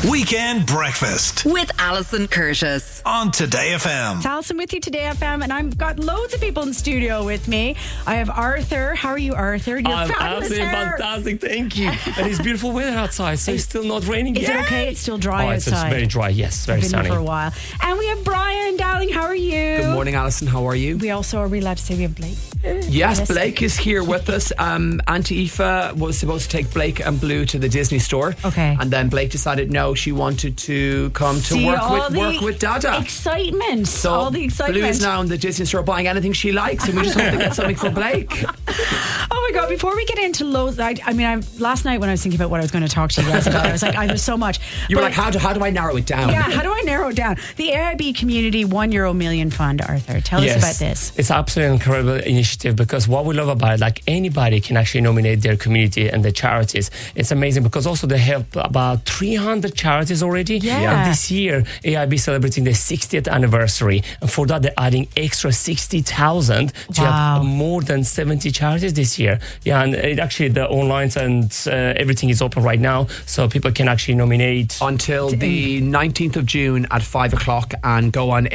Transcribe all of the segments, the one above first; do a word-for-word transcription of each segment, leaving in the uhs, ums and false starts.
Weekend Breakfast with Alison Curtis on Today F M. It's Alison with you, Today F M, and I've got loads of people in studio with me. I have Arthur. How are you, Arthur? You're I'm fabulous absolutely hair. fantastic, thank you. And it's beautiful weather outside, so it's still not raining Is yet. it okay? It's still dry oh, it's, outside. It's very dry, yes, very Been sunny. here for a while. And we have Brian, darling. How are you? Good morning, Alison. How are you? We also are we allowed to say we have Blake? Yes, Yes. Blake is here with us. Um, Auntie Aoife was supposed to take Blake and Blue to the Disney store. Okay. And then Blake decided no, she wanted to come to See, work all with the work with Dada. Excitement. So all the excitement. Blue is now in the Disney store buying anything she likes, and we just want to get something for Blake. Oh my God, before we get into loads, I, I mean, I, last night when I was thinking about what I was going to talk to you guys about, I was like, I have so much. You were But- like, how do, how do I narrow it down? Yeah, how do I narrow it down? The A I B Community One Euro Million Fund, Arthur. Tell yes, us about this. It's absolutely an incredible initiative because what we love about it, like anybody can actually nominate their community and their charities. It's amazing because also they help about three hundred charities already. Yeah. And this year, A I B celebrating their sixtieth anniversary. And for that, they're adding extra sixty thousand to Wow. have more than seventy charities this year. Yeah, and it actually, the online and uh, everything is open right now, so people can actually nominate. Until the nineteenth of June at five o'clock, and go on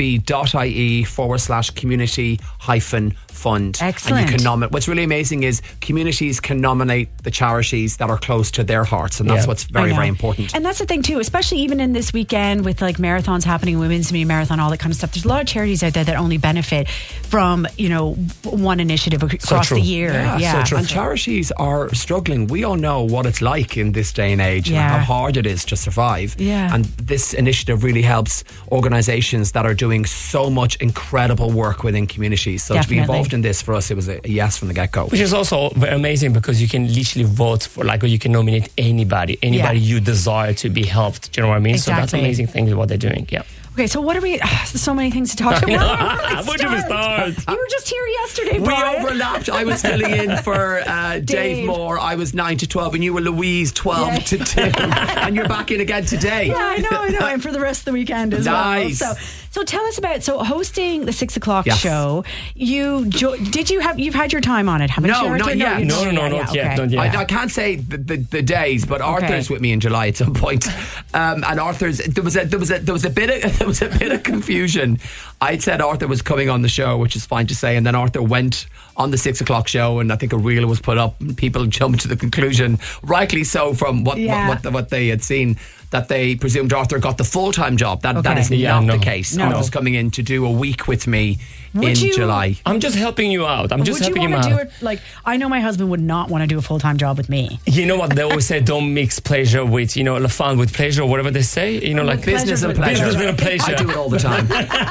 aib.ie forward slash community hyphen fund. Excellent. And you can nominate. What's really amazing is communities can nominate the charities that are close to their hearts, and that's Yeah. what's very, I know. very important. And that's the thing too, especially even in this weekend with like marathons happening, women's mini marathon, all that kind of stuff. There's a lot of charities out there that only benefit from, you know, one initiative across true. the year. Yeah, Yeah. so true. And charities are struggling. We all know what it's like in this day and age, Yeah. and how hard it is to survive. Yeah. And this initiative really helps organisations that are doing so much incredible work within communities. So to be Definitely. involved in this, for us, it was a a yes from the get-go. Which is also very amazing because you can literally vote for, like, or you can nominate anybody, anybody Yeah. you desire to be helped. Do you know what I mean? So that's Exactly. amazing thing what they're doing. Yeah. Okay, so what are we? Ugh, there's so many things to talk about. Where do Where do we start? You were just here yesterday, We Brian. overlapped. I was filling in for uh, Dave. Dave. Moore. I was nine to twelve, and you were Louise twelve Yeah. to two, and you're back in again today. Yeah, I know, I know. And for the rest of the weekend as Nice. well. So, so tell us about so hosting the six o'clock Yes. show. You jo- did you have you've had your time on it? Haven't No, you? Arthur? not yet. you No, no, didn't. no, Yeah, not yeah, yet. okay. Not yet. I, I can't say the, the, the days, but Arthur's with me in July at some point. Um, and Arthur's there was a there was a there was a bit of there was a bit of confusion. I'd said Arthur was coming on the show, which is fine to say, and then Arthur went on the six o'clock show, and I think a reel was put up, and people jumped to the conclusion, rightly so, from what Yeah. what, what, what they had seen, that they presumed Arthur got the full time job. That that Okay. is Yeah, not no. the case. No. Arthur's coming in to do a week with me Would in you- July. I'm just helping you out. I'm just Would you helping want him to out. do it? Like, I know my husband would not want to do a full time job with me. You know what they always say? Don't mix pleasure with, you know, the fun with pleasure, or whatever they say. You know, like Business and with pleasure. Business and pleasure. I do it all the time.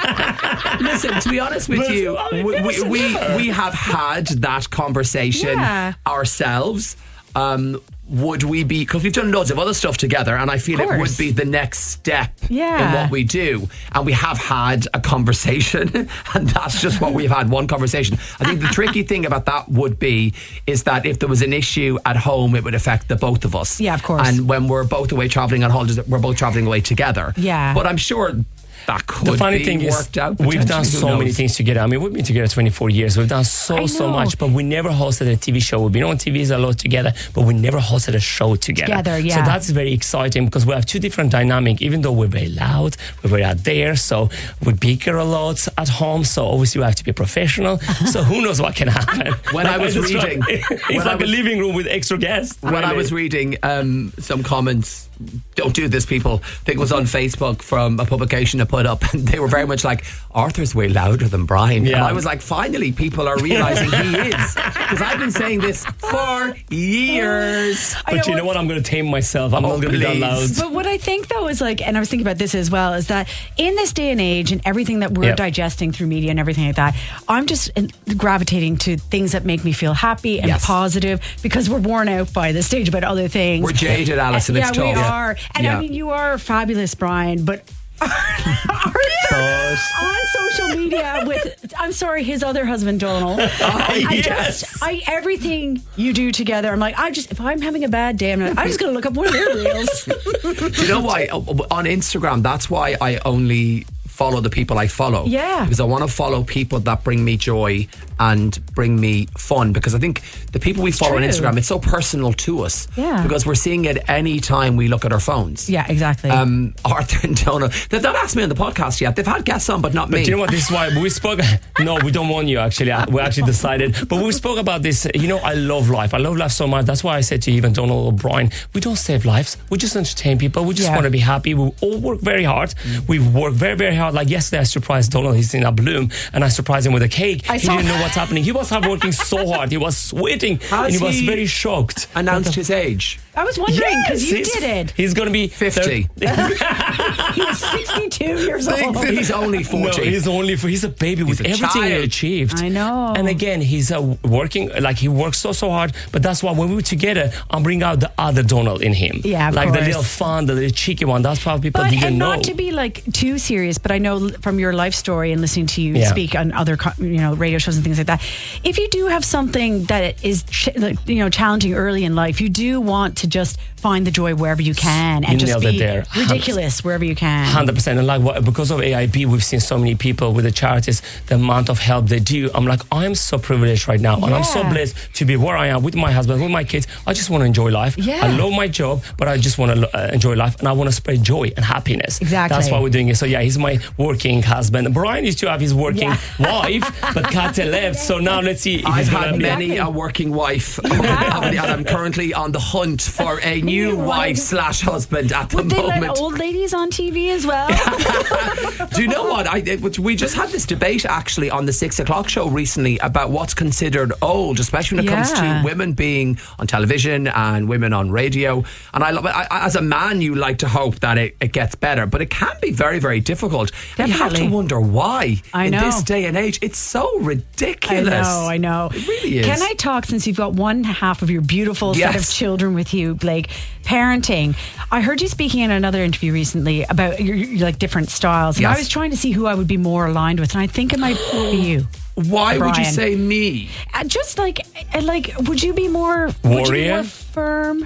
Listen, to be honest with But you, I we, never we, said we, that. we have had that conversation Yeah. ourselves. Um, would we be, because we've done loads of other stuff together, and I feel Of it would course. be the next step Yeah. in what we do. And we have had a conversation, and that's just what we've had, one conversation. I think the tricky thing about that would be is that if there was an issue at home, it would affect the both of us. Yeah, of course. And when we're both away travelling on holidays, we're both travelling away together. Yeah. But I'm sure that could The funny be thing is, worked out. we've done potentially. Who so many knows? things together. I mean, we've been together twenty-four years. We've done so, I so know. much, but we never hosted a T V show. We've been on T Vs a lot together, but we never hosted a show together. Together, yeah. So that's very exciting because we have two different dynamic, even though we're very loud, we're very out there, so we bicker a lot at home, so obviously we have to be professional. So who knows what can happen. When I was just try- reading- it's when like I was- a living room with extra guests. When I really. was reading um, some comments, don't do this, people. I think it was on Facebook from a publication I put up, and they were very much like, Arthur's way louder than Brian. Yeah. And I was like, finally, people are realising he is. Because I've been saying this for years. I But you know what- what? I'm going to tame myself. I'm Oh, not going to be that please. loud. But what I think though is like, and I was thinking about this as well, is that in this day and age and everything that we're Yep. digesting through media and everything like that, I'm just in- gravitating to things that make me feel happy and Yes. positive because we're worn out by this stage about other things. We're jaded, Alison. Yeah, It's we tough. Yeah. are. And Yeah. I mean, you are fabulous, Brian, but Arthur on social media with, I'm sorry, his other husband, Donald. I yes. just, I, everything you do together, I'm like, I just, if I'm having a bad day, I'm, not, I'm just going to look up one of their reels. Do you know why? On Instagram, that's why I only follow the people I follow. Yeah. Because I want to follow people that bring me joy and bring me fun, because I think the people we follow true. on Instagram, it's so personal to us. Yeah. Because we're seeing it any time we look at our phones. Yeah, exactly. Um, Arthur and Donal, they've not asked me on the podcast yet. They've had guests on, but not But me. you know what? This is why we spoke. No, we don't want you. Actually, we actually decided. But we spoke about this. You know, I love life. I love life so much. That's why I said to you, even Donal O'Brien, we don't save lives. We just entertain people. We just Yeah. want to be happy. We all work very hard. We work very, very hard. Like yesterday, I surprised Donal. He's in a bloom, and I surprised him with a cake. I he saw didn't know that. what's happening. He was working so hard. He was sweating, Has and he was he very shocked. Announced his age. I was wondering because Yes, you he's- did it. He's going to be fifty. He was sixty-two years old. He's only forty. No, he's only for he's a baby with a everything he child. achieved. I know. And again, he's uh, working like he works so so hard. But that's why when we were together, I'm bringing out the other Donal in him. Yeah, of like the course. little fun, the little cheeky one. That's why people But didn't and know. not to be like too serious, but I know from your life story and listening to you Yeah. speak on other co- you know radio shows and things like that. If you do have something that is ch- like, you know challenging early in life, you do want to just find the joy wherever you can and You just nailed it be there. ridiculous wherever you can. Hundred percent, and like what, because of A I B, we've seen so many people with the charities, the amount of help they do. I'm like, I'm so privileged right now, and I'm so Yeah. blessed to be where I am with my husband, with my kids. I just want to enjoy life. Yeah. I love my job, but I just want to uh, enjoy life, and I want to spread joy and happiness. Exactly. That's why we're doing it. So yeah, he's my working husband. Brian used to have his working wife, but Kate left. So now let's see if I've he's had gonna be. many a working wife, and I'm currently on the hunt for a new wife slash husband at the Would they let moment. old ladies on T V as well? Do you know what? I, it, we just had this debate actually on the six o'clock show recently about what's considered old, especially when it comes Yeah. to women being on television and women on radio. And I love it. I, as a man, you like to hope that it, it gets better, but it can be very, very difficult. And you have to Definitely. wonder why I in know. this day and age. It's so I ridiculous. know, I know. It really is. Can I talk, since you've got one half of your beautiful set of Yes. children with you, Blake, parenting? I heard you speaking in another interview recently about your, your like different styles, and Yes. I was trying to see who I would be more aligned with, and I think it might be you. Why would you Brian. say me? Uh, just like, uh, like, would you be more Would you be Warrior? more firm?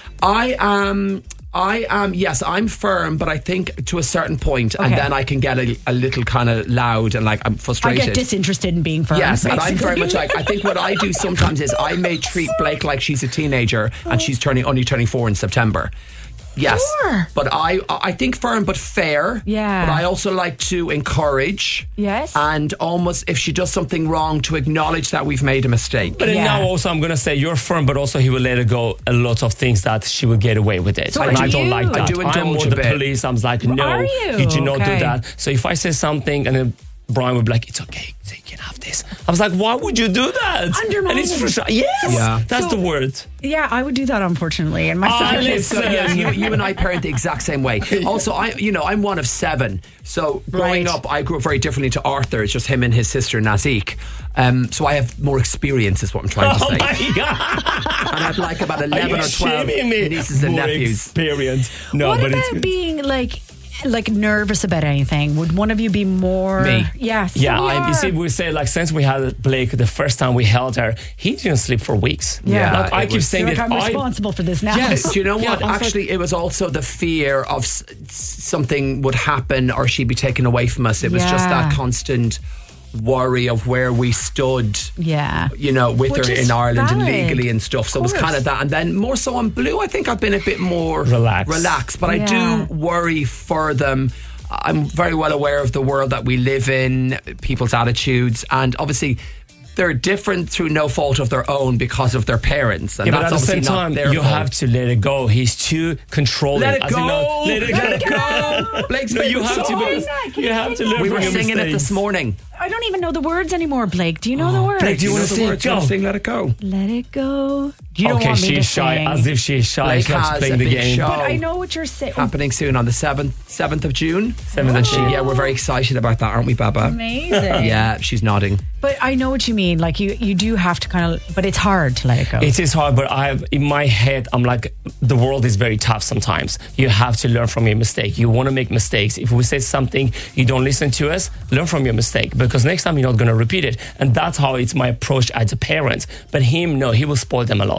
I am. I am. Yes, I'm firm, but I think to a certain point, and Okay. then I can get a, a little kind of loud and like I'm I frustrated. get disinterested in being firm. Yes, and I'm basically. very much like, I think what I do sometimes is I may treat Blake like she's a teenager and she's turning only turning four in September. Yes, Four? but I I think firm but fair. Yeah. But I also like to encourage. Yes. And almost if she does something wrong, to acknowledge that we've made a mistake. But then Yeah. now also I'm going to say you're firm, but also he will let her go a lot of things that she will get away with it. So and are I don't you. like I that. do indulge I'm more a the bit. police. I'm like, no, Are you? do not Okay. do that. So if I say something and then Brian would be like, it's okay, so you can have this. I was like, why would you do that? Undermining. And it's frustrating. Yes, Yeah. that's So- the word. Yeah, I would do that, unfortunately. And my Ah, son is So yes, you, you and I parent the exact same way. Also, I, you know, I'm one of seven. So growing Right. up, I grew up very differently to Arthur. It's just him and his sister Nazik. Um, so I have more experience, is what I'm trying to Oh say. my God. And I've like about Are eleven you or twelve shaming me? nieces and More nephews. experience. No, what but about it's being like like nervous about anything? Would one of you be more Me. Yes. Yeah, we I'm, you are. see, we say like since we had Blake the first time we held her, he didn't sleep for weeks. Yeah. like I it keep was- saying You're like, that I'm I. responsible for this now. Yes. Do you know Yeah, what? I was like- Actually, it was also the fear of s- something would happen or she'd be taken away from us. It was just Yeah. that constant worry of where we stood. Yeah. You know, with Which her is in Ireland and valid. legally and stuff. So it was course. kind of that. And then more so on Blue, I think I've been a bit more Relaxed. relaxed. But I Yeah. do worry for them. I'm very well aware of the world that we live in, people's attitudes, and obviously they're different through no fault of their own because of their parents. And Yeah, but that's at the same obviously not time, their you fault. have to let it go. He's too controlling. Let it As in, go. no, let it Let it go. go. Blake's No, you favourite have to. song. Because Can you you have to sing learn that? We from were your singing it mistakes. this morning. I don't even know the words anymore, Blake. Do you know the words? Blake, do you You know want the to sing? words? You wanna Go. sing Let It Go. Let it go. You don't Okay, want me to she's shy. sing. As if she's shy. Blake She loves has playing a the big game. show. But I know what you're saying. Happening soon on the seventh seventh of June. Seventh of June. Yeah, we're very excited about that, aren't we, Baba? Amazing. Yeah, she's nodding. But I know what you mean. Like you, you do have to kind of, but it's hard to let it go. It is hard, but I have in my head, I'm like, the world is very tough sometimes. You have to learn from your mistake. You want to make mistakes. If we say something, you don't listen to us, learn from your mistake, because next time you're not going to repeat it. And that's how it's my approach as a parent. But him, no, he will spoil them a lot.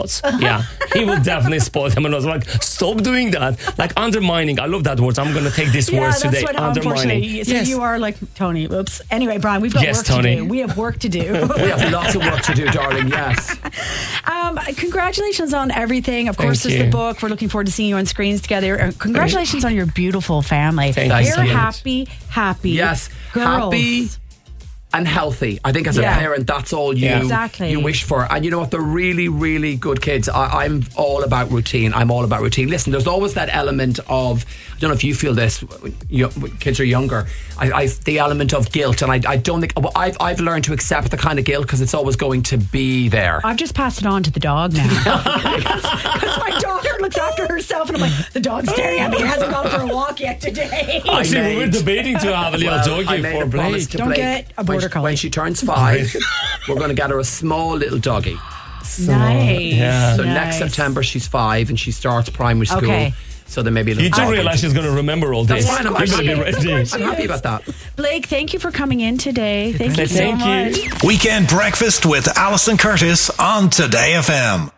in-laws. Yeah, he will definitely spoil them. And I was like, stop doing that. Like undermining. I love that word. So I'm going to take these Yeah, words that's today. what, Undermining. unfortunately. So Yes. you are like Tony. Whoops. Anyway, Brian, we've got Yes, work Tony. to do. We have work to do. We have lots of work to do, darling. Yes. Um, congratulations on everything. Of course, Thank there's the you. book. We're looking forward to seeing you on screens together. Uh, congratulations on your beautiful family. Thank They're you so much. happy, happy. Yes. girls. Happy and healthy. I think as a Yeah. parent, that's all you Yeah. Exactly. you wish for. And you know what? They're really, really good kids. I, I'm all about routine. I'm all about routine. Listen, there's always that element of, I don't know if you feel this, when you, when kids are younger, I, I the element of guilt. And I, I don't think, well, I've, I've learned to accept the kind of guilt because it's always going to be there. I've just passed it on to the dog now. Because my daughter looks after herself, and I'm like, the dog's staring at me. It hasn't gone for a walk yet today. Actually, we were made- debating to have a little Well, doggy I made for a promise Blake. to Don't Blake. get a When border she- collie. When she turns five, we're going to get her a small little doggy. Nice. Yeah. So nice. next September she's five and she starts primary school. Okay. So then maybe a You little do dog. realize she's going to remember all this. That's fine, I'm You better be happy. ready. I'm happy about that. Blake, thank you for coming in today. Thank you so Thank much. you. Weekend Breakfast with Alison Curtis on Today F M.